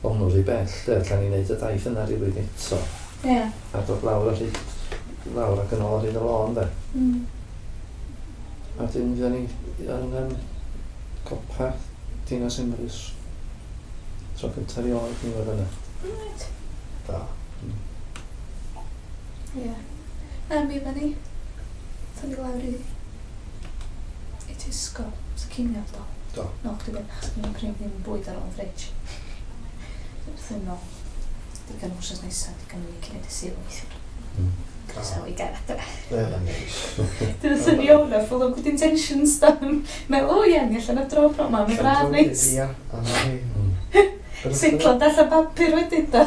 o'n nhw rhy bell, allan ni'n neud y daith yna rhywun eto. Ie. A dod lawr ac yn ôl ar hyn y lôn, de. A dyn fydden ni yn copa Dinas Emrys. Tro cyntaf i oed ni oedd yna. Right. Da. Ie. Na, mi fydden ni. Tynnu lawr i Tesco. Sa ciniad do. Do. No, chdi beth. Ni'n prynu ddim bwyd ar ôl fridge. Wrthyn no. Digon wrsos nesaf, digon ni cynnig y syl weithio. So i gael adra. Ie, na neis. Dyna syni o'n full of good intentions da. Meddwl, o ie, ni allan o dro pro ma, mae'n braf neis. Ia, a na ni. Seiclon allan papur wedyn da.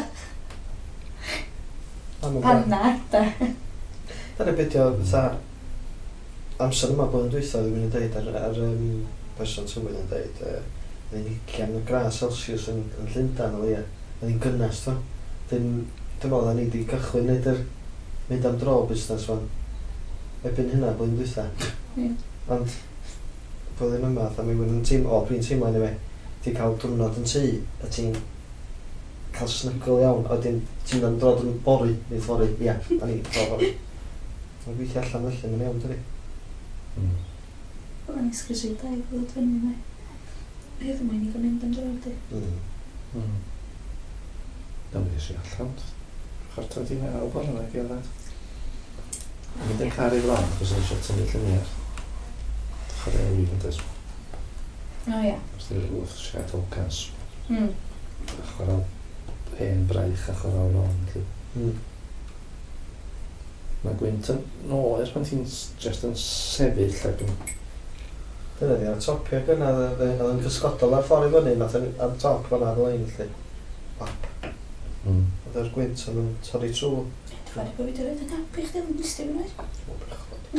Panna, da. Dyna beth o, fatha, amser yma bod yn dweithio ddim yn dweud ar person tywydd yn dweud, ddim ucian o gras Celsius yn Llundain o leia. Ddim gynnas, to. Dim meddwl ni wedi cychwyn neud mynd am dro busnes fan. Ebyn hynna bod yn dweithio. Ond, bod ddim yma, fatha mi wyn yn teimlo, o, dwi'n teimlo anyway, ti'n cael diwrnod yn tŷ, a ti'n cael snygl iawn, a ti'n yn dod yn bori, neu thori, ia, a ni, bori. Mae'n gweithio allan felly, mae'n iawn, dydi? Wel, ni'n sgwysio i dau fod fyny me. Hedd yma i ni gael mynd am dro, di. Dwi'n mynd i allan. Chwarter di mewn bore yna gilydd. Mynd yn caru flan, chos yn eisiau tynnu lluniau. Chwarae ewi yn dys. O ia. Os di'r wrth siarad olcas. Chwarae hen braich a chwarae o'r on. Mae gwynt yn oer pan ti'n just yn sefyll ac yn... Dyna di, ar topio gyna, oedd yn cysgodol ar ffordd i fyny, nath ar top fan ar lein, felly. Bap. Oedd yr gwynt yn torri trwy. Dwi'n fawr bod fi wedi rhaid yn hapu chdi yn listio fi'n oed. O, brechod.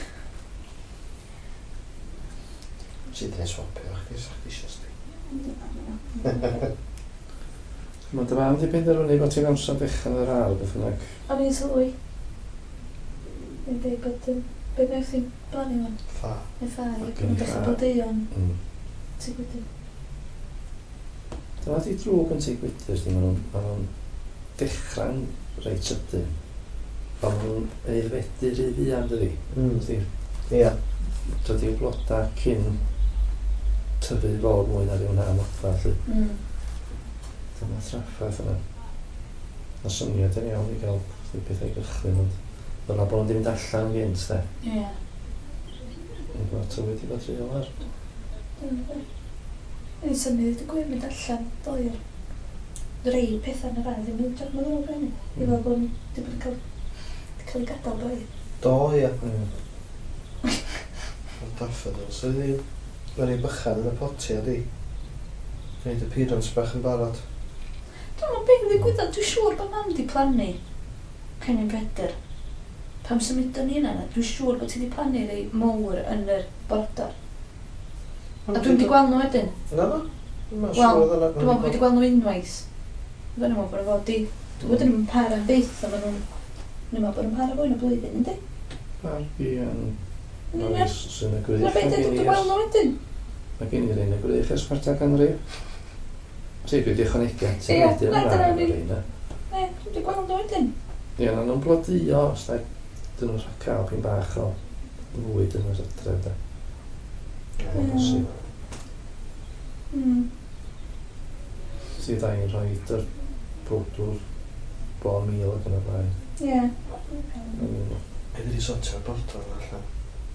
Sydd yn swapio, chdi, sa'ch di eisiau sti. Mae dy fam di benderfynu bod ti'n amser dechrau yr ar, beth yna. O'n i'n sylwi. Ni'n dweud bod beth wnaeth ti'n blannu fan? Ffa. Neu ffa, ac yn dechrau bod eion. Ti'n gwydyn? Dyma di drwg yn tŷ gwydys, maen nhw'n dechrau'n reit sydyn. Ond maen nhw'n eiddfedu rhy ddian, dydi? Ia. Dydy y bloda cyn tyfu fod mwy na rhywun am odfa, lly. Dyma traffaeth yna. Na syniad yn iawn i gael pethau gychwyn, ond dyna bod nhw'n ddim mynd allan gynt, de. Ie. Yn gwybod tywyd i fod rhy olar. Ni'n syni wedi gwyn mynd allan, doir. Rei pethau yn y rhaid, ddim yn job meddwl brennu. I fod bod nhw wedi cael ei gadael doi. Do, ia. O'r daffodils. Mae'n ei bychan yn y poti, a di. Gwneud y pirons bach yn barod. Dwi'n meddwl beth wedi gwybod, dwi'n siŵr bod mam wedi plannu cennin Pedyr. Pam symudon ni yna, dwi'n siŵr bod ti wedi plannu rei mowr yn yr bordor. A dwi'n wedi gweld nhw wedyn. Na, na. Wel, dwi'n meddwl bod wedi gweld nhw unwaith. Dwi'n meddwl bod nhw fod i... Dwi'n bod nhw'n para byth, a maen nhw'n... Dwi'n meddwl bod nhw'n para fwy na blwyddyn, ynddi? Barbi yn... Ie. Sy'n y gwych. Dwi'n beth dwi'n gweld nhw wedyn. Mae gen i'r un y gwych ers chwarter ganrif. Si, dwi wedi ychwanegu at Ie, i na, dyna ni. Ne, dwi'n wedi gweld nhw wedyn. Ie, na nhw'n blodio, os da, dyn nhw'n cael pyn bach o fwyd yn yr adref, da. Si, da i'n rhoi yr bwdwr bon mil ac yn y blaen. Ie. Beth ydi sortio'r bordor allan?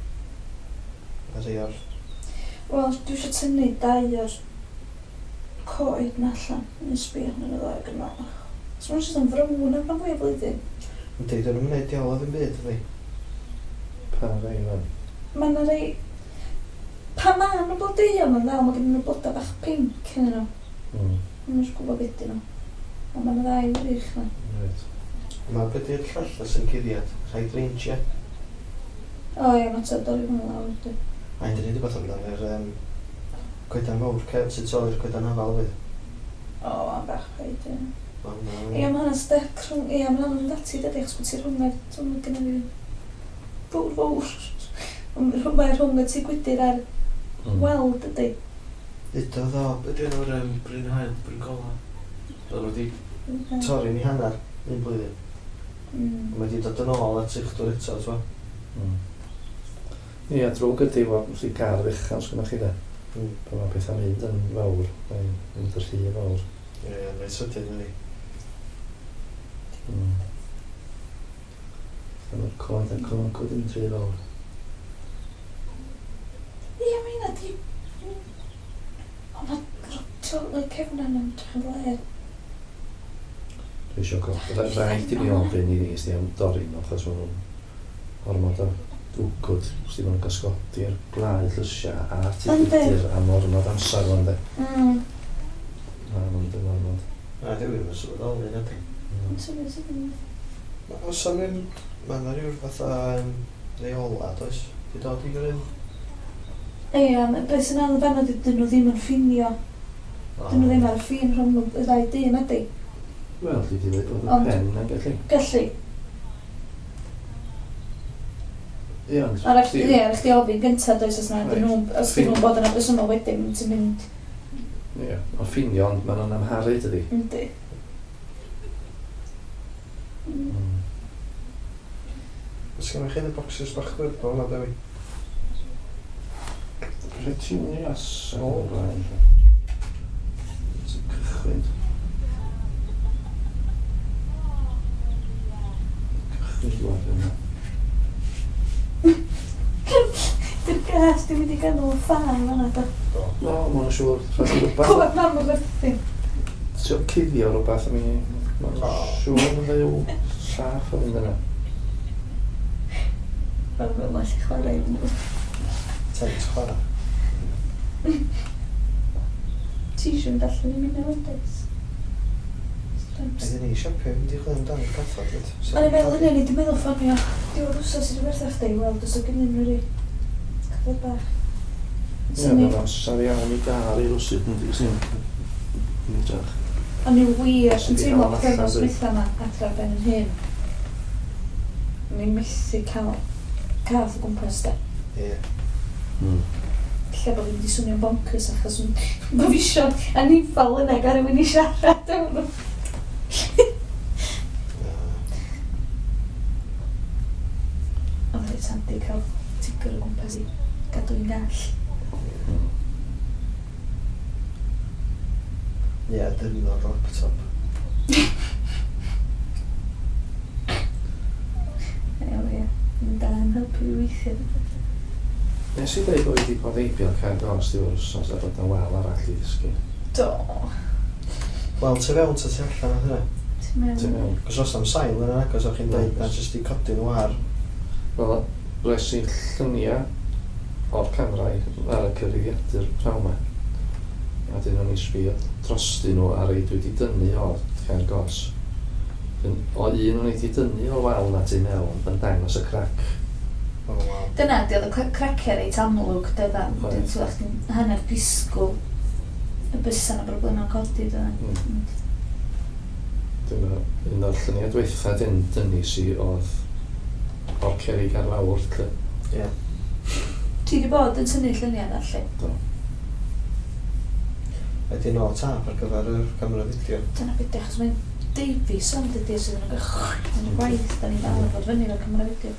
A rei o'r... Wel, dwi eisiau tynnu dau o'r coed na allan yn sbio yn y ddau gynnal. So mae'n sydd yn frown am rhan fwy o blwyddyn. Yndi, dyn nhw'n gwneud dioledd yn byd, ydi? Pa rei fan? Mae yna rei... Pa ma nhw'n blodeuo ma'n ddal, mae gen nhw bloda bach pink yn nhw. Mae'n eisiau gwybod beth nhw. Ond mae'n ddau wych na. Mae beth yw'r llall sy'n cuddiad? Rhai dreingia? O ie, mae'n tyd dorri hwnnw lawr. A un dyn ni wedi bod amdano'r coedan fawr, sut o'r coedan hafal fydd? O, mae'n bach coed, ie. Ie, Ie, mae hwnna'n stec rhwng... Ie, mae hwnna'n dati, dydy, achos bod ti rhwng ar... Dwi'n gynnu fi... Fawr. Mae rhwng y ti gwydir ar weld, ydy. Ydo ddo, ydy nhw'r Bryn Hael, Bryn Gola? Oedd wedi... torri ni hanner un blwyddyn. Mae wedi dod yn ôl at uchdwr eto, twa. Ie, drwg ydi fod wedi cael ddechan sgwnnwch chi da. Pan mae pethau'n mynd yn fawr, mae'n mynd yr rhy fawr. Ie, mae'n sydyn yn ni. Mae'r coed a'r colongwyd yn rhy fawr. Ie, mae hynna di... O, mae cefn yn ymdrech Dwi eisiau gofod. Rhaid i mi ofyn i ddys di am dorri nhw, achos maen nhw'n ormod o dwgwd. Os di maen nhw'n gasgodi'r gwlau llysiau a tibydur am ormod amser fan de. Na, maen nhw'n ormod. Na, dwi ddim yn sylweddoli na di. Os am un, mae yna rhyw fatha leola, does? Di dod i gyrraedd? Ie, beth sy'n anodd fan ydy, dyn nhw ddim yn ffinio. Dyn nhw ddim ar y ffin rhwng y ddau dyn ydy. Wel, di di dweud bod y pen yn gallu. Gallu. Ie, ond... Ar chdi ofyn gyntaf does os na, os dyn nhw'n bod yn abysymol wedyn, ti'n mynd... Ie, ond ffinio, ond maen nhw'n amharu dydi. Yndi. Os gen i chi yn y bocsys bach gwyrdd o hwnna, Dewi? Retinias o blaen. Ti'n cychwyn. Cychwyn dwi'n yna. Dy'r gas, dwi'n mynd i ganol y ffan fanna, da. No, mae'n siŵr. Cwbad mam o'r werthu. Ti'n cuddio rhywbeth am i... Mae'n siŵr yn ddew saff o fynd yna. Mae'n fel mas i chwarae i nhw. Tenis chwarae. Ti eisiau mynd allan i mynd o'r yndes? Ydyn ni siapio, mynd i chwilio amdano cathod. O'n i meddwl hynny, ni di meddwl ffonio. Diw'r wsos sydd wedi werth chdi, weld os o gynnu nhw rhi. Cathod bach. Ie, mae'n amser iawn i gael i rwsyd yn di sy'n drach. O'n i'n wir yn teimlo bythefnos dwytha yma adra ben yn hyn. O'n i'n methu cael cath o gwmpas da. Ie. Lle bod fi'n di swnio'n bonkers achos mae fi isio anifal yna gael rhywun i siarad ewn nhw. Ond rhaid sandi cael tigr o gwmpas i gadw i'n gall. Ie, dyn o'r laptop. Ie, yn da yn helpu fi weithio. Nes i ddweud bod wedi bod eibio cael gos diw'r wrsos a bod na wal arall i ddysgu. Do. Wel, ti fewn ta ti allan o hynna? Ti'n meddwl? Cos os am sail yna, cos o'ch chi'n dweud na jyst i codi nhw ar. Wel, roes i lluniau o'r camera ar y cyfrifiadur prawn ma. A dyn nhw'n sbio drosti nhw ar ei dwi wedi dynnu o'r cael gos. O un nhw'n wedi dynnu o'r wal na ti mewn yn dangos y crac. Dyna, di oedd y cracer reit amlwg, dyna. Dwi'n twach hanner disgwyl y bysan o broblemau'n codi, dyna. Dyna, un o'r lluniau dweitha dynnu si oedd o'r cerig ar lawr, lle. Ie. Ti di bod yn tynnu lluniau na, lle? Do. Ydy nôl tap ar gyfer y camera fideo. Dyna beth, achos mae'n Davies ond ydy sydd yn yn y gwaith, da ni'n dal yn fod fyny o'r camera fideo.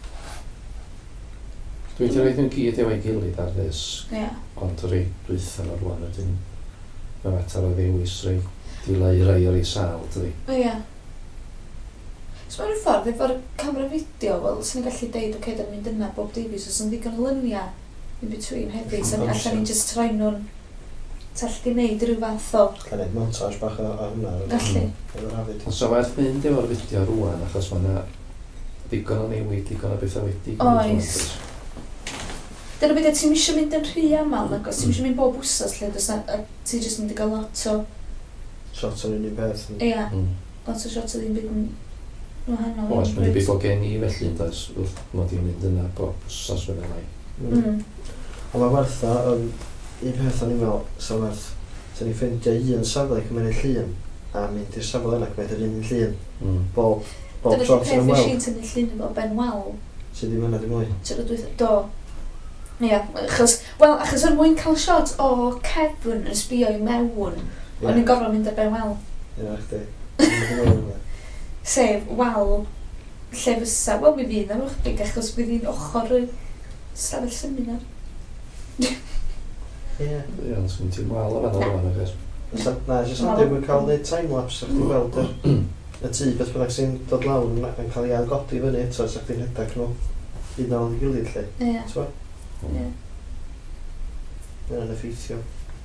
Dwi wedi rhaid nhw'n gyd efo'i gilydd ar ddysg, Ie. ond rei dwytha nhw'r rwan ydyn mae mater o ddewis rei dileu rei o'r ei sal, dydi. Ie. So mae'n rhyw ffordd, efo'r camera fideo, wel, sy'n ni'n gallu deud, oce, da ni'n mynd yna Bob Davies, os yn ddigon o lyniau in between hefyd, so allan ni'n just troi nhw'n tallu neud rhyw fath o... Cael neud montage bach o hwnna. Gallu. Efo'r hafyd. So werth mynd efo'r fideo rwan, achos mae yna ddigon o newid, digon o bethau wedi. Oes. Dyna beth, ti'n eisiau mynd yn rhy aml, nagos, ti'n eisiau mynd bob wsos lle, ti'n jyst mynd i gael lot o... Shot o'r un peth. Ie, lot o shot o ddim byd yn wahanol. Oes, mae'n byd bod gen i felly, does, wrth mod i'n mynd yna bob wsos fyna lai. Ond mae werth o, un peth o'n i'n meddwl, so werth, so ni'n ffeindio un safle cymryd llun, a mynd i'r safle yna cymryd yr un llun, bob shot yn ymweld. Dyna peth nes i'n tynnu llun efo Ben Wal. Sydd ddim yna dim mwy? Do. Ie, achos er mwyn cael shot o Kevin yn sbio i mewn, o'n i'n gorfod mynd ar Ben Wal. Dyna chdi. Sef, wal, lle fysa, wel mi fydd am uchdig, achos bydd hi'n ochr y stafell seminar. Ie. Ie, ond sgwyn ti'n wal o fanna rwan, agos. Na, jyst ond ddim yn cael neud time-lapse, o'ch ti'n gweld y tŷ beth bynnag sy'n dod lawr yn cael ei ailgodi fyny eto, o'ch ti'n rhedeg nhw un o'n ei gilydd lle. Ie. T'wo? Ie. Dyna'n effeithio.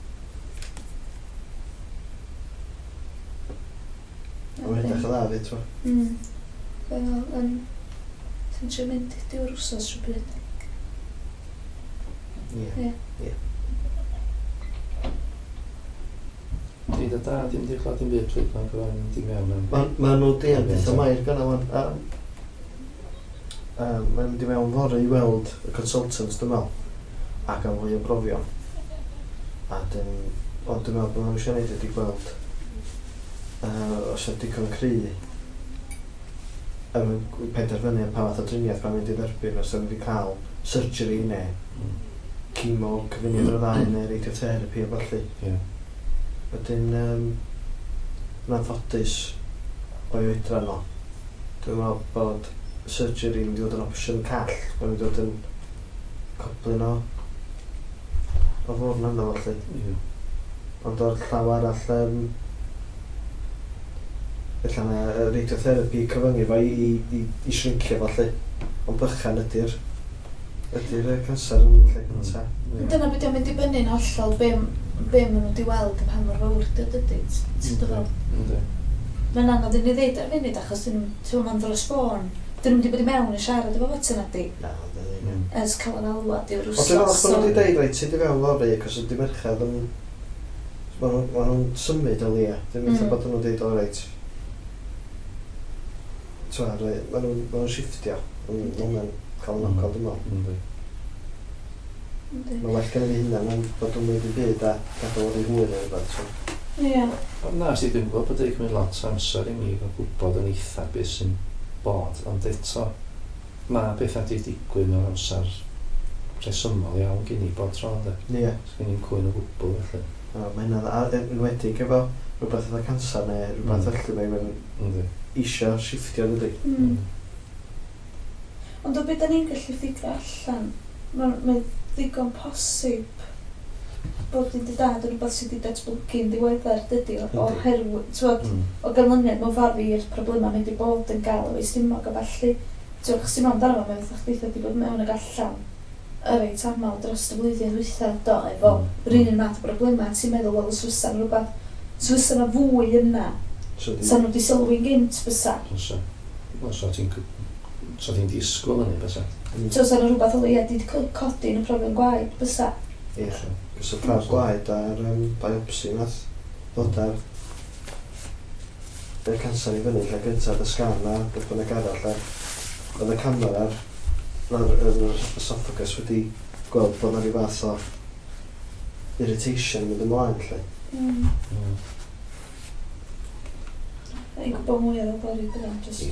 A mae'n edrych o dda fi, t'wo? Wel, sy'n trio mynd i diw'r wsos rhywbryd. Ie. Di dy dad ddim di clod i'n byd pryd mae'n gyfan di mewn am... Ma' nhw di am beth o mair gana wan. Mae'n di mewn fore i weld y consultants dy mewn ac am fwy o brofion. A dyn, ond dwi'n meddwl bod nhw eisiau neud ydi gweld os ydy digon cry penderfynu am pa fath o driniaeth mae'n mynd i dderbyn os ydy wedi cael surgery neu chemo, cyfuniad o'r ddau neu radiotherapy o falle. Wedyn, yn anffodus o'i oedran o. Dwi'n meddwl bod surgery yn mynd i fod yn opsiwn call, mae'n mynd i fod yn coblyn o fwrn yna falle. Ond o'r llaw arall, felly yna radiotherapy cyfyngu fo i shrincio falle. Ond bychan ydy'r cancer yn lle gynta. Dyna beth o'n mynd i bynnu'n hollol be maen nhw wedi weld a pan mor fawr dydy. Ti'n dod fel? Mae'n anodd i ni ddeud ar funud achos dyn nhw'n dros ffôn. Dyn nhw'n wedi bod i mewn i siarad efo fod yna di. Na, dyn nhw'n. Ers cael yn alwad i'r wsos. Ond dwi'n meddwl bod nhw wedi deud reit, sydd i fewn fori, cos ydy merchad yn... Mae nhw'n symud o lia. Dwi'n meddwl bod nhw'n deud o reit. Mae nhw'n shifftio. Mae'n cael yn ocol dwi'n meddwl. Mae'n well gen i fi hynna, mae'n bod nhw'n mynd i byd a gadael o'r ei hwyr neu rhywbeth. Ie. Na, sydd dwi'n gwybod bod eich mynd lot o amser i mi o gwybod yn eitha beth sy'n bod, ond eto mae bethau wedi digwydd mewn amser resymol iawn gen i bod tro, ynddo. Ie. Sgyn i'n cwyn o gwbl, felly. Mae hynna'n enwedig efo rhywbeth efo cancer neu rhywbeth felly mae'n eisiau shifftio ydy. Ond o beth da ni'n gallu ffigur allan, mae'n ddigon posib bod ni'n dad yn rhywbeth sydd wedi datblygu'n ddiweddar dydy o ganlyniad mewn ffordd i'r problemau mynd i bod yn gael o eistimog a falle chos ti'n mewn amdano fo, mae'n ddech chi wedi bod mewn ag allan yr reit aml dros y flwyddyn dwytha do efo yr un math o problemau ti'n meddwl wel os fysa'n rhywbeth os fysa'n a fwy yna sa'n nhw wedi sylwi'n gynt fysa So ti'n disgwyl yn ei fysa. So sa'n rhywbeth o leia wedi codi yn y problem gwaed fysa. Ie, gos o prawf gwaed a'r biopsi nath ddod ar y cancer i fyny lle gyntaf y sgan a beth bynnag arall oedd y camera yr esophagus wedi gweld bod yna rhyw fath o irritation yn mynd ymlaen lle. I'n gwybod mwy o'r bori bydda'n just...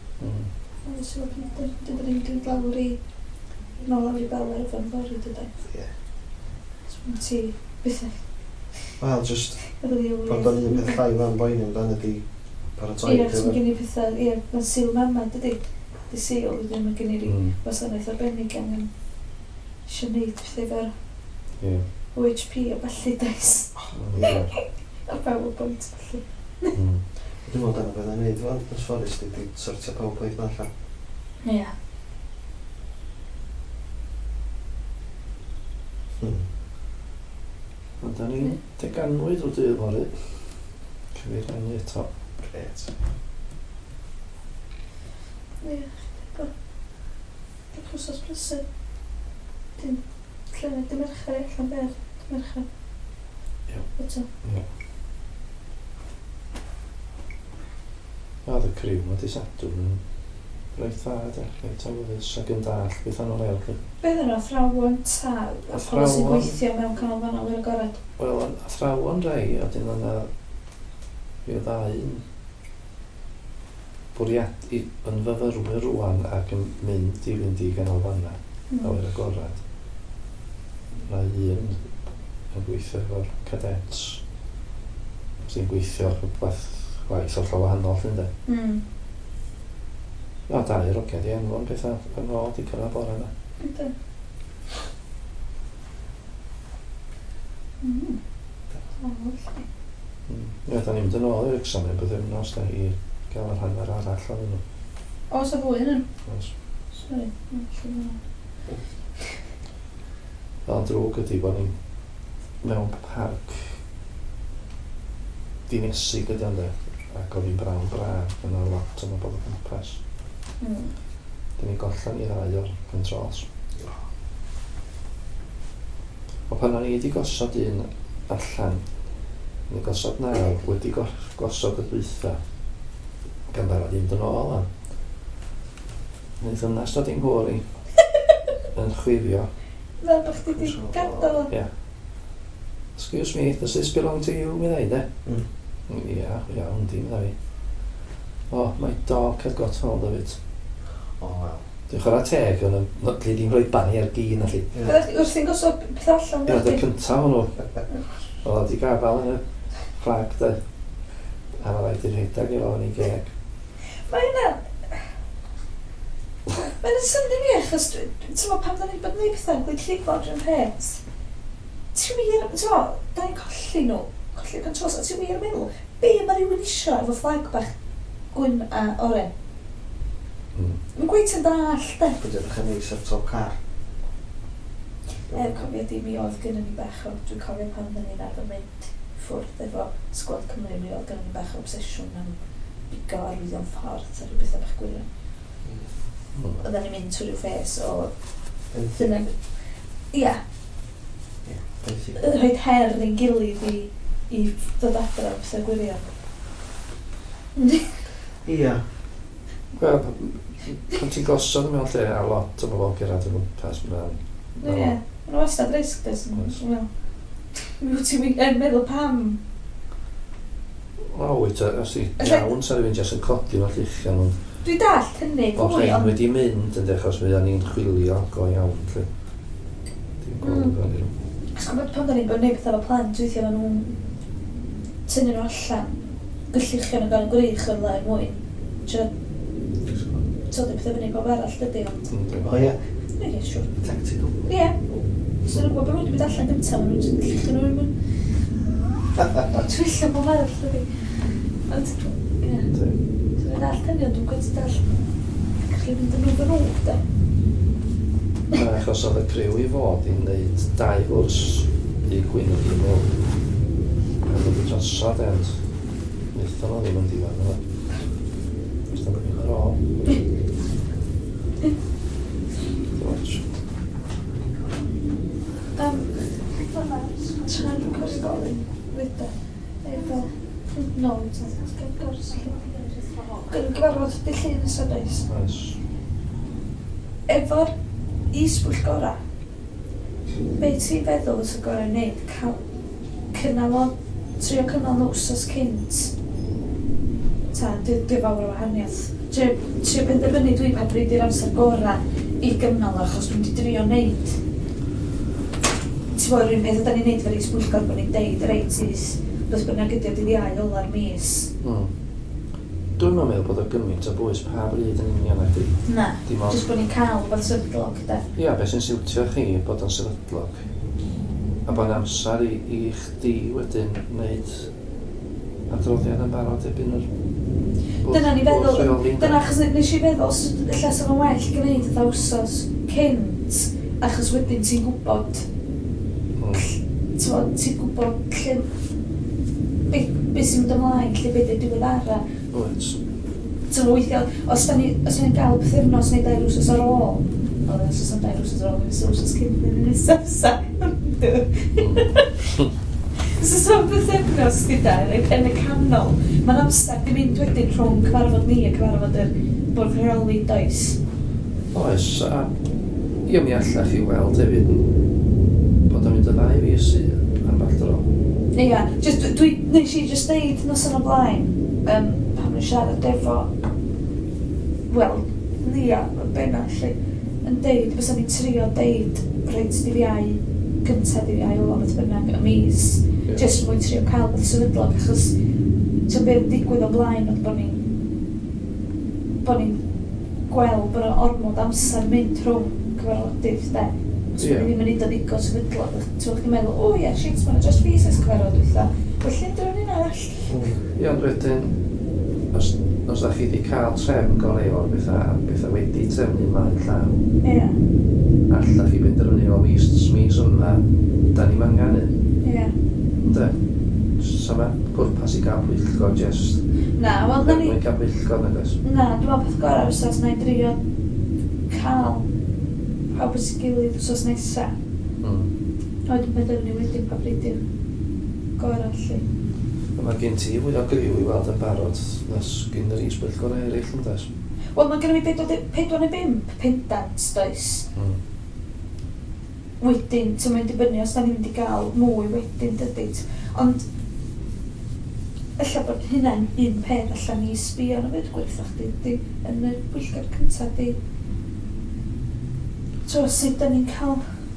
Dydyn ni'n mynd lawr i nôl lawr i beler efo'n bori dydyn. Ie. Swn ti bethau. Wel, just bod o'n un peth llai fan boeni amdan ydi paratoi. Ie, swn gen i pethau, ie, mae'n sil mama dydy. Di sil, wedyn mae gen i'r wasanaeth arbennig angen eisiau gwneud pethau efo'r OHP a balli dais. A PowerPoint balli. Dwi'n meddwl dyna beth a'n neud, fel ys ffordd wedi sortio PowerPoint na allan. Ie. Ond da ni'n deganwydd o dydd fory. Cyfeirrannu eto. Gret. Ie, Dwi'n chwsos brysur. Dim lle, dim mercher allan ber. Dim mercher. Ie. Eto. Ie. Oedd y criw wedi sadw yn rhaid dda, rhaid awyddus ac yn dall beth anol leol. Beth yno, athrawon ta, a pobl sy'n gweithio mewn canolfannol i'r agored? Wel, athrawon rei, a dyn yna fi o ddau un bwriad yn fyfyrwyr rwan ac yn mynd i ganolfanna a i'r agored. Mae un yn gweithio efo'r cadets sy'n gweithio rhywbeth gwaith o'r wahanol llyn de. O, 2 roged i enfon bethau yn ôl di cyrra bore yna. Ynddo. Ie, da ni'n mynd yn ôl i'r examen byddefnos da i gael yr hanner arall o'n nhw. O, sa fwy hynny? Oes. Sorry. Ond drwg ydi bod ni'n mewn parc dinesig ydi ond ac oedd hi'n brawn braf yn o'r lot yma bod o gwmpas. Dyn ni gollan i 2 o'r controls. O pan o'n i wedi gosod un allan, ni gosod 9, wedi gosod y dwytha, gan barod i'n dyn ôl am. Neu ddynas dod i'n hwyr i yn chwifio. Fel bod chdi wedi gadael o? Ie. Excuse me, does this belong to you, mi ddweud e? Iawn, di, mi ddweud. Oh, my dog had got hold of it. O, wel. Dwi'n chwarae teg, ond lle di'n rhoi bani ar gyn allu. Wrth i'n gosod peth allan? Ie, dy'r cyntaf hwnnw. Oedd wedi gafel yn y fflag, dy. A mae rhaid i'r rhedeg i ro'n i geg. Mae hynna... Mae'n syni fi, achos ti'n meddwl pam da ni'n bod yn ei pethau yn gweud llifod yn peth. Ti'n wir, ti'n meddwl, da ni'n colli nhw, colli'r controls, a ti'n wir yn meddwl, be mae rhywun isio efo fflag bach gwyn a oren? Mae'n gweithio'n dall, de? Bwyd edrych yn eis ar top car. Cofio di mi oedd gynnu ni bach o, dwi'n cofio pan da ni'n arfer mynd ffwrdd efo Sgwad Cymru, mi oedd gynnu ni bach o obsesiwn am bigo arwyddion ffordd, a rhyw bethau bach gwirion. Oedden ni'n mynd trwy rhyw ffes o... Dyna... Ia. Rhaid her yn gilydd i ddod adra o bethau gwirion. Ia. Wel, pan ti'n gosod mewn lle a lot o bobl gerad yn gwmpas mewn. Ie, mae'n wastad risg dys. Mi wyt ti'n meddwl pam? O, wyt, os i iawn sa rhywun jes yn codi mewn lluchian nhw'n... Dwi'n dall hynny, fwy ond... wedi mynd yn dechrau os fydda ni'n chwilio go iawn, lle. Dwi'n gweld fan nhw. Ac pan da ni'n bod neud bethau efo plant, weithio fan nhw'n tynnu nhw allan, gylluchion yn gael yn gwrych o'r ddau mwyn. Tod y pethau fyny bob arall dydy, ond... O ie? Ie, siwr. Tactical. Ie. So nhw'n gwybod bod nhw'n mynd allan gyntaf, maen nhw'n lluchio nhw'n mynd. Twyllo bob arall dydy. Ond, ie. So dwi'n all tynnu, ond dwi'n gweithio dall... Gallu mynd yn nhw fy nhw, da. Achos oedd y criw i fod i'n neud 2 gwrs i gwyn y nhw. A oedd y drosod, ond... Wnaethon nhw ddim yn diwan nhw. Os da nhw'n ar ôl. Tra'n gwrs golyn, wyda, efo nod, gan gwrs. Gyfarfod dy llun ys ydys. Efo'r isbwyll gora, be ti'n feddwl ys y gorau wneud? Trio cynnal nhw wsos cynt? Dwi'n fawr o wahaniaeth. Trio penderfynu dwi pa bryd i'r amser gora i gynnal achos dwi'n di drio wneud. Ti'n fawr rhywun peth ydyn ni'n neud fel isbwyllgor bod ni'n deud reit is beth bynnag ydi o dydd iau ola'r mis. Dwi'n meddwl bod o gymaint o bwys pa bryd yn union ydy. Na, jyst bod ni'n cael bod sefydlog, da. Ia, beth sy'n siwtio chi bod o'n sefydlog. A bod amser i chdi wedyn wneud adroddiad yn barod ebyn yr... Dyna ni feddwl, dyna achos nes i feddwl, lle sy'n o'n well gwneud y ddawsos cynt, achos wedyn ti'n gwybod ti'n gwybod lle beth sy'n mynd ymlaen, lle beth ydy'n diweddara. Wyt. Ti'n weithio, os da ni'n gael bythefnos neu 2 wsos ar ôl, os yn 2 wsos ar ôl, nes wsos cyn yn y safsa. Os o'n bythefnos gyda yn y canol, mae'n amser di mynd wedyn rhwng cyfarfod ni a cyfarfod yr bwrdd rheoli does. Oes, a mi allach chi weld hefyd bod o'n mynd y 2 fis am bach dro. Ia, nes i just deud nos yn o blaen, pan ni'n siarad efo, wel, Lia, Benna, lle, yn deud, bys ni'n trio deud reit di fiau, cyntaf di fiau o beth bynnag y mis, just mwyn trio cael beth sefydlog, achos So beth digwydd o blaen oedd bod ni'n gweld bod yna ormod amser mynd rhwng cyfarfodydd, de. So yeah. Ddim yn neud o ddigon sefydlog. So chdi'n meddwl, o ie, shit, mae'n just fi sy'n cyfarfod weitha. Felly drwy'n un all. Ie, ond wedyn, os da chi wedi cael trefn goleol bethau wedi trefnu mlaen llaw. Ie. Alla chi benderfynu o mis yma, da ni'n manganu. Ie. Ynde? So mae pwrpas i gael pwyllgor just... Na, wel, da ni... Mae'n cael pwyllgor na gos? Na, dwi'n meddwl peth gorau fysos na i drio cael pawb at ei gilydd fysos nesa. Oedden beth ni wedyn pa bryd i'r gorau allu. Mae gen ti fwy o griw i weld yn barod nes gen yr is-pwyllgor eraill yn des? Wel, mae gen i 4 neu 5 pendant, does. Wedyn, so mae'n dibynnu os da ni'n mynd i gael mwy wedyn, dydyd. Ond, ella bod hynna'n un peth allan ni sbio yn y fyd gweithio chdi yn y pwyllgor cyntaf di. So, sut da ni'n cael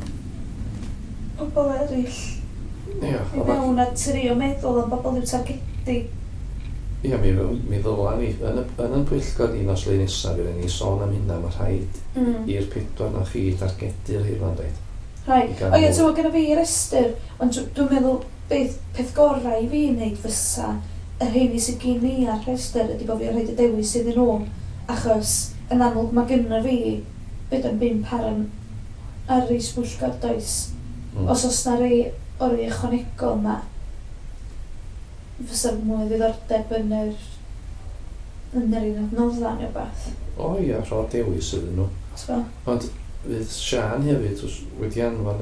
pobl eraill i mewn a trio meddwl am bobl i'w targedu. Ia, mi ddyla ni, yn y pwyllgor ni nos le nesaf, fydd ni sôn am hynna, mae rhaid i'r 4 na chi targedu'r hyn dweud. Rhaid. O ie, so gyda fi restr, ond dwi'n meddwl beth peth gorau i fi wneud fysa yr heini sydd gen i ar restr ydy bod fi'n rhaid y dewis iddyn nhw, achos yn amlwg mae gynnar fi beth yn 5 ar ei sbwyllgor does. Os oes na rei o'r ei ychwanegol yma, fysa mwy ddiddordeb yn yr un adnodda neu beth. O ia, rho dewis iddyn nhw. Ond fydd Sian hefyd wedi anfon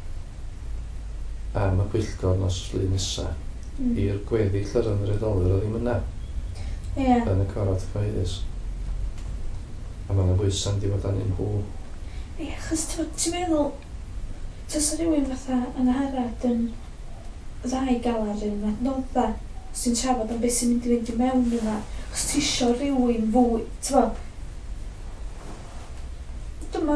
am y pwyllgor nos le nesaf i'r gweddill yr ymwybydolwyr o ddim yna yn y corod cyhoeddus. A mae'n bwysan di fod anyn nhw. Ie, achos ti'n meddwl, tas rhywun fatha yn harad yn ddau gael ar un adnodda, os ti'n trafod am beth sy'n mynd i fynd i mewn yna, os ti isio rhywun fwy, ti'n fawr? Dyma.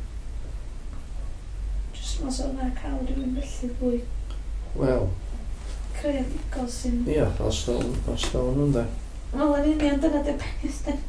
Jyst mas o'na cael rhywun felly fwy. Wel. Creadigol sy'n... Ia, os dawn nhw'n da. Wel, yn union, dyna dy beth dyn.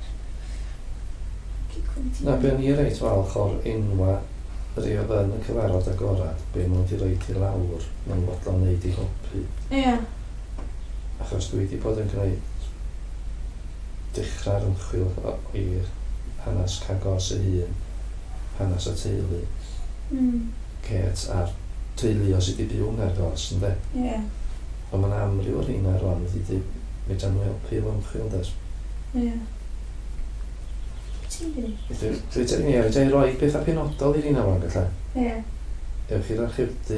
Na, be ni reit falch o'r enwa rei oedd yn y cyfarfod agorad, be nhw wedi rhaid i lawr mewn fodlon wneud i helpu. Ia. Achos dwi wedi bod yn gwneud dechrau'r ymchwil i'r hanes Cagos y hun, hanes y teulu, Cet a'r teulu o sydd wedi byw yn Argos, ynddo? Ie. Ond mae'n amryw o'r un ar wan wedi medra nhw helpu i'w ymchwil, des? Ie. Ti'n dweud? Dwi'n rhoi bethau penodol i'r un ar wan, galla? Ie. Ewch i'r archifdy.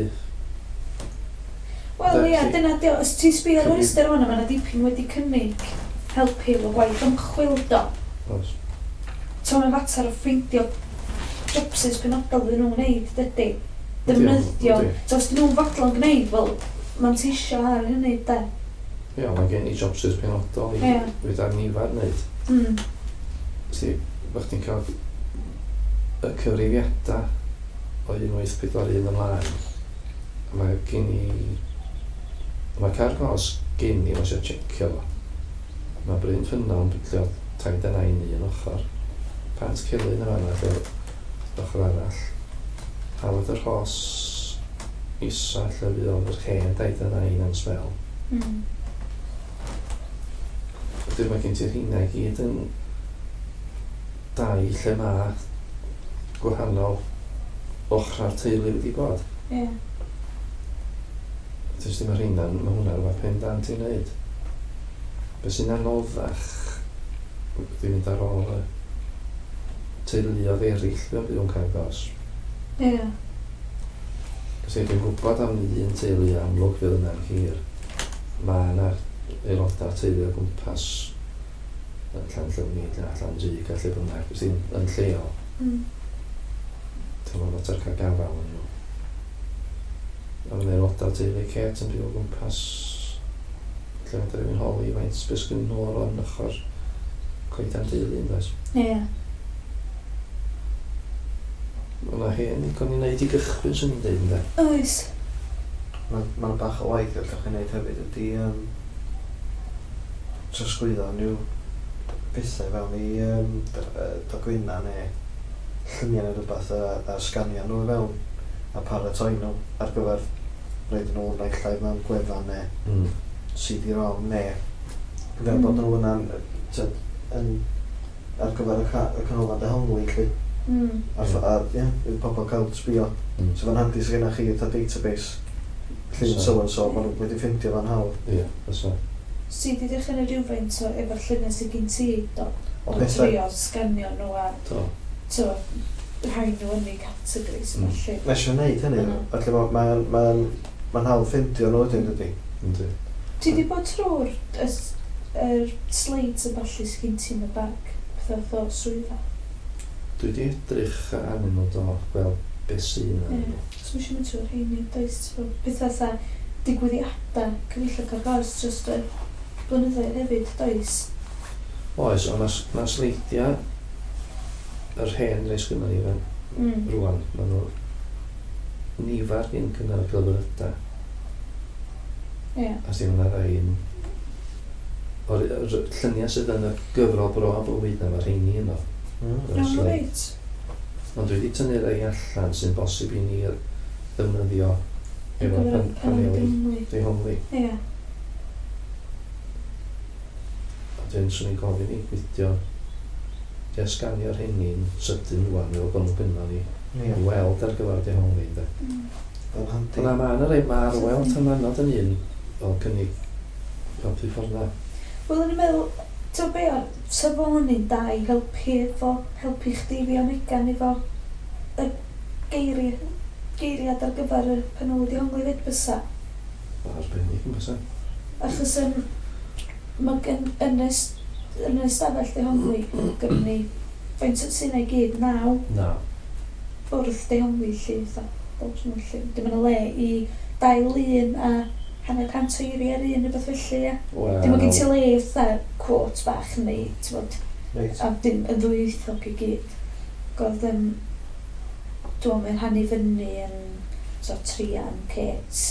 Wel, ia, dyna di o. Os ti'n sbio ar yr ystyr o'n yma, yna dipyn wedi cynnig helpu efo gwaith ymchwil do. Oes. So mae'n fatar o ffeindio jobsys penodol dyn nhw'n gwneud, dydy. Defnyddio. So os dyn nhw'n fodlon gwneud, wel, mae'n teisio ar hynny, de. Ia, mae gen i jobsys penodol i wedi ar nifar wneud. Si, bych ti'n cael y cyfrifiadau o 1841 ymlaen. Mae gen i... Mae Cargos gen i, mae eisiau checio fo. Mae Bryn Ffynnon byglio 39 un ochr. Pant Celyn y fanna, ochr arall. Hawdd yr Hos isa lle fydd o'n yr hen 29 yn sbel. Wedyn mae gen ti'r hynna i gyd yn dau lle mae gwahanol ochr teulu wedi bod. Ie. Dys dim ar hynna, mae hwnna rhywbeth pendant i wneud. Be sy'n anoddach wedi mynd ar ôl y teuluoedd eraill fe'n byw yn Cargos. Ie. Cos dwi'n gwybod am un teulu amlwg fydd yna'n hir. Mae yna aelodau teulu o gwmpas yn Llanllywnig, Llanrug a lle bynnag, sy'n yn lleol. Ti'n meddwl bod cael gafal yn nhw. A mae'n aelodau teulu Cet yn byw o gwmpas lle mae'n rhywun holi faint sbysgyn nhw o'r o'n ochr coedan teulu yn dweud. Ie. Mae'n hen i gon i wneud i gychwyn sy'n ni'n dweud yn dweud. Oes. Mae'n bach o waith gallwch chi'n neud hefyd ydy trosglwyddo yw bethau fewn i dogwynna neu lluniau neu rhywbeth a sganio nhw fewn a paratoi nhw ar gyfer roed nhw naill llai mewn gwefan neu CD-ROM neu fel bod nhw yna'n ar gyfer y canolfan dehongli lle. Yw pobl cael sbio. So fan handi sy'n gennych chi eitha database llun so maen nhw wedi ffindio fan hawdd. Ie, fysa. Si di dechrau yn rhywfaint efo'r lluniau sy'n gen ti, do? O trio, sganio nhw a... Do. Rhai nhw yn ei categories yma lle. Mae eisiau gwneud hynny, felly mae'n hawdd ffindio nhw ydyn dydy. Yndi. Ti di bod trwy'r slides y balli sy'n gen ti yn y bag, beth o swyddfa? Dwi wedi edrych arnyn nhw do, gweld beth sy'n arnyn nhw. So mi eisiau mynd trwy'r rheini, does? Beth fatha digwyddiadau, cyfeillio cargors, just y blynyddoedd hefyd, does? Oes, ond mae sleidiau yr hen reis gynnar i fan rwan, maen nhw nifar gyn cynnar y celfyddydau. A sy'n yna rai un... O'r lluniau sydd yn y gyfrol bro a bywyd na, mae'r rheini yno. Reit. Ond dwi wedi tynnu rai allan sy'n bosib i ni ddefnyddio efo paneli dehongli. A dwi'n swn i'n gofyn i gwydio sganio'r hynny'n sydyn rwan fel bod nhw'n gynnar i weld ar gyfer dehongli. Yna mae'n rhaid mae'r weld hynny'n yn un fel cynnig helpu ffordd na. Wel, yn i'n meddwl, ti'n be o'r safon ni'n da i helpu chdi fi o megan efo y geiriad ar gyfer y paneli dehongli fyd bysa? Arbennig yn bysa. Achos mae yn y stafell dehongli gyda ni faint sy'n ei gyd 9 bwrdd dehongli lle dim yn y le i 2 lun a 100 o eiri ar un neu beth felly, ia. Dim ond gen ti le fatha quote bach neu, ti'n bod, a dim yn ddwyieithog i gyd. Godd dwi'n meddwl rhannu fyny yn triam Kate,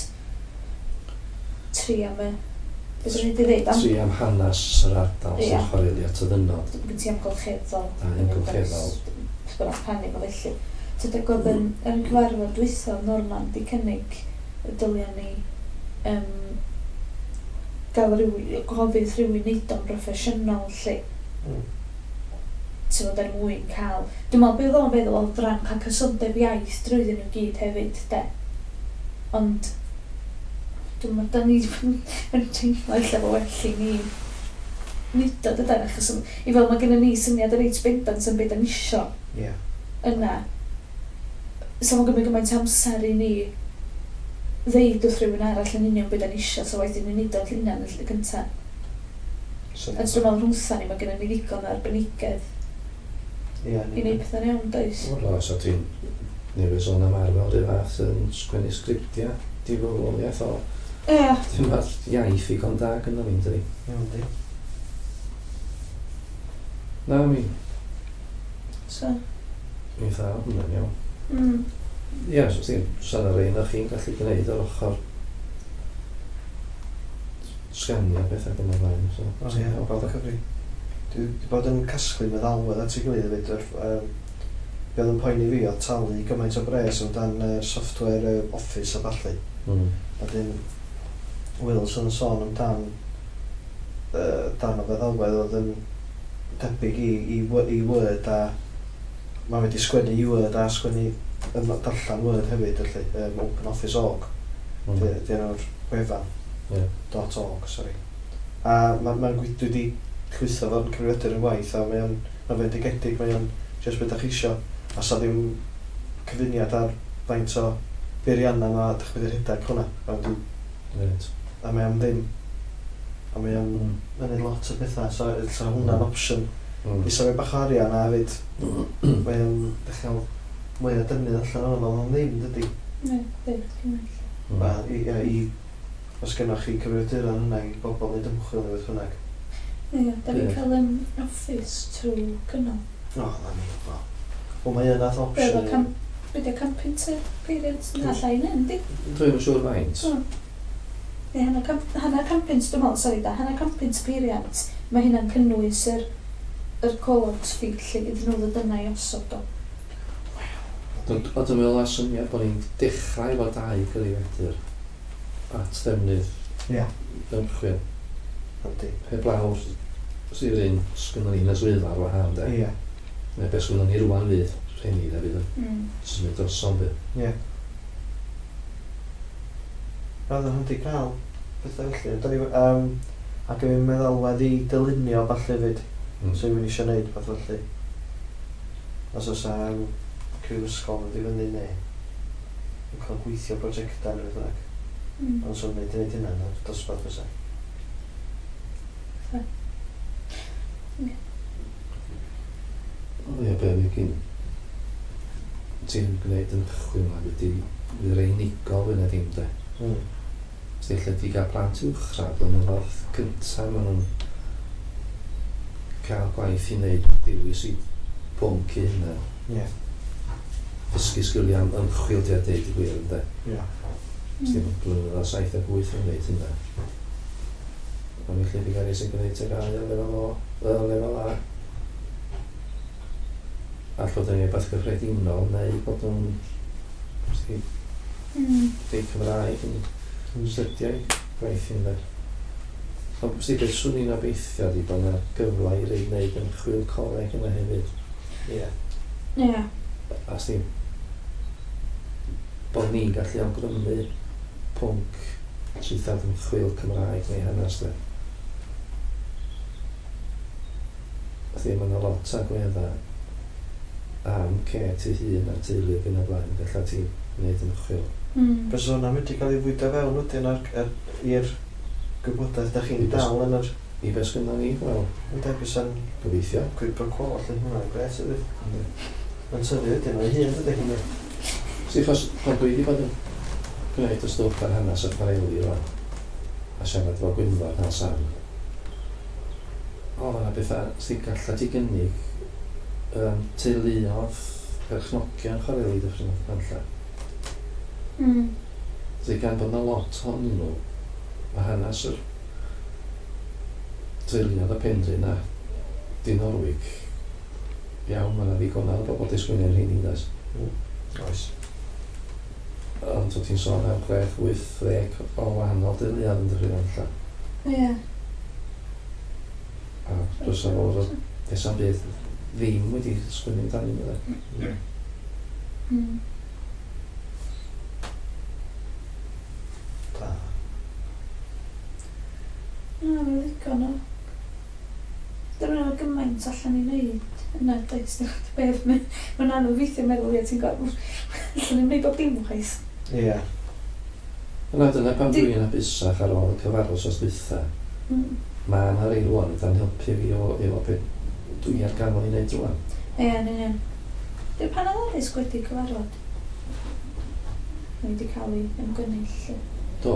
triam y... Triam hanes yr ardal sy'n chwareli at y ddynod. Gen ti amgylcheddol. Amgylcheddol. Bydd rhannu fo felly. Tydeg oedd yn cyfarfod dwytho Norman di cynnig y dyliau ni gael gofydd rhywun neud o'n broffesiynol lle. Ti'n fod er mwyn cael... Dwi'n meddwl beth o'n feddwl o ran cael cysondeb iaith drwyddyn nhw gyd hefyd, de. Ond... Dwi'n meddwl, da ni yn teimlo illa fo well i ni nid o dydyn, achos i fel mae gen ni syniad yr reit bendant yn beth yn isio yna. So mae'n gymaint amser i ni ddeud wrth rhywun arall yn union beth yn isio, so wedyn ni'n neud o'n lluniau yn y gyntaf. Dwi'n meddwl rhwntha ni, mae gen ni ddigon o arbenigedd i wneud pethau'n iawn, does? Wel, os o ti'n newid sôn am arfer i'r fath yn sgwennu sgriptiau, difroliaeth o... Dim mae'r iaith i gon da gyda fi'n dydi. Iawn di. Na, mi... So? Mi dda, hwnna'n iawn. Ie, so ti'n san ar ein o'ch chi'n gallu gwneud ar ochr sganio bethau gyda flaen. O ie, o bod y cyfri. Dwi wedi bod yn casglu meddalwedd at ei gilydd hefyd. Be oedd yn poeni fi o talu gymaint o bres o dan software Office a balli. A dyn Wilson yn sôn amdan dan o feddalwedd oedd yn debyg i Word a mae wedi sgwennu i Word a sgwennu darllan Word hefyd, OpenOffice.org. Di'n o'r gwefan. .org, sorry. A dwi wedi llwytho fo'n cyfrifiadur yn waith a mae'n fendigedig, mae'n just beth a'ch isio. A sa ddim cyfuniad ar faint o beirianna ma ddech chi'n rhedeg hwnna. A mae'n ddim. A mae'n mynd lot o bethau, so hwnna'n opsiwn. I safio bach o arian a hefyd, mae'n dechrau mwy o dynnu allan o'n o'n ddim, dydy. Ne, ddim. Os gennych chi cyfrifiaduron hynna i bobl wneud ymchwil neu beth bynnag. Ie, da ni'n cael Office trwy cynnal. O, na ni, Wel, mae yna opsiwn. Beth yw camping periods na llai yn di? Dwi'n siŵr faint. Ie, hana camping, dwi'n meddwl, sori da, hana camping periods mae hynna'n cynnwys yr cogs ffig lle gyda nhw ddod yna I osod o. Ond dwi'n meddwl a syniad bod ni'n dechrau efo 2 gyfrifiadur at ddefnydd ymchwil. Heb lawr sy'n un sgynnon ni'n yswyddfa ar wahân, de? Neu beth sgynnon ni rwan fydd, rhenni na fydd yn symud droso'n fydd. Roedd yn hwnnw cael bethau felly. Ac yn meddylwedd I dylunio falle fyd, sy'n mynd eisiau gwneud beth felly. Os oes criw ysgol yn ddifynnu neu yn cael gweithio prosiectau neu beth. Ond so'n gwneud hynna yn dosbarth fysa. O ie, be fi gyn ti'n gwneud yn chwil yma fydd rei unigol fyna dim de. Lle di gael plant uwchradd yn ymwneud cyntaf maen nhw'n cael gwaith I wneud dewis I pwnc I hynna. Dysgu sgiliau ymchwil di a deud I gwir ynde. Dim blynedd o 7 a 8 yn gwneud hynna. Ond mi lle di gael sy'n gwneud ag lefel A. All bod yn ei beth gyffredinol neu bod nhw'n dweud Cymraeg yn stydiau gwaith yn dweud. Ond beth swn i'n obeithio di bod yna gyfle I rei wneud ymchwil coleg yna hefyd. A sti bod ni'n gallu awgrymu pwnc sydd ymchwil Cymraeg neu hanes de. Mae yna lot o gwedda am cet I hun a teulu yn y blaen, galla ti wneud ymchwil. Bys o'na mynd I cael ei fwydo fewn wedyn i'r gwybodaeth da chi'n dal yn yr... I beth sgynna ni, wel... Ynddo, bys o'n... Gobeithio. Gwybod cwol, allan hwnna'n gres ydy. Mae'n tyfu wedyn o'i hun ydy hynny. Si, chos pan dwi wedi bod yn gwneud y stwff ar hanes y chwareli rwan, a siarad fel Gwynfor na Sam, o, yna bethau, sti galla ti gynnig teuluodd perchnogion chwareli dyffryn fanlla. Sti gan bod yna lot ohonyn nhw, mae hanes yr teuluodd y Penrhyn na Dinorwig. Iawn, mae yna ddigonedd o bobl di sgwynnu'n rhain I ddas. Oes. Ond ti'n sôn am 6-8 o wahanol deuluodd yn dyffryn fanlla. A dwi'n sôn o'r esan bydd ddim wedi sgwynnu amdani nhw. Da. Mae'n ddigon o. Dyna nhw'n gymaint allan I wneud. Yna, does, mae'n anodd weithio meddwl ti'n gwybod. Allan ni'n wneud bob dim chwaith. Yna dyna pan dwi'n abusach ar ôl y cyfarfod os dwytha. Mae yna rei rwan yda'n helpu fi efo beth dwi ar ganol I wneud rwan. Ie. Dy'r panel addysg wedi cyfarfod? Wedi cael ei ymgynnull? Do.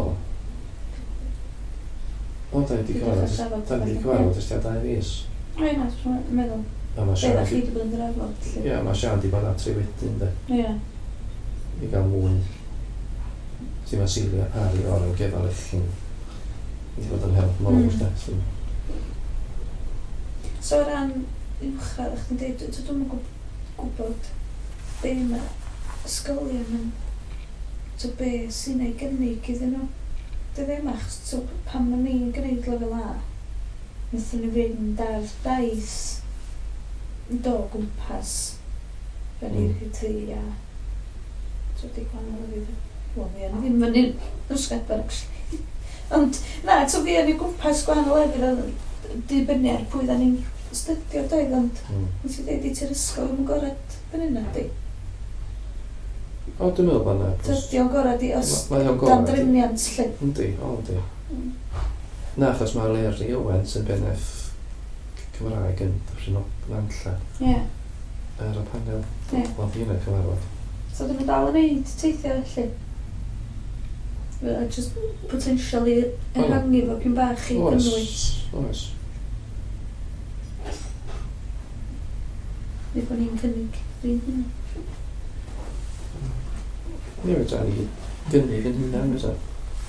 O, da ni wedi cyfarfod ysdi a 2 fus. Ie, na, dwi'n meddwl. Be da chi wedi bod yn drafod? Ie, mae Sian wedi bod atri wedyn, de. Ie. I gael mwy. Ti mae Silvia ar I o'r gefal echyn. Wedi bod yn help mawr, de. So, o ran uwchradd, chdi'n dweud, dwi'n gwybod be mae ysgolion yn, be sy'n ei gynnig iddyn nhw. Dwi ddim achos, pan mae ni'n gwneud lefel A, wnaethon ni fynd ar daith do gwmpas ben i'r hyti a di gwahanol fi ddim fyny ysgadbar actually. Ond na, fi yn I gwmpas gwahanol efydd dibynnu ar pwy da ni'n stydio doedd, ond nes I dweud I ti'r ysgol yn gorad fan yna, di? O, dwi'n meddwl bod yna. Tydi o'n gorad I os dan drefniant, lle? Yndi, Na, achos mae Leri Owens yn benef Cymraeg yn dyffryn o Nantlla. Ie. Ar y panel. Wel, fi yna cyfarfod. So, dyn nhw'n dal yn neud teithio, lle? Just potentially ehangu fo pyn bach I gynnwys. Oes. Neu bod ni'n cynnig fi'n hynny. Ni wedi ni gynnig yn hynna,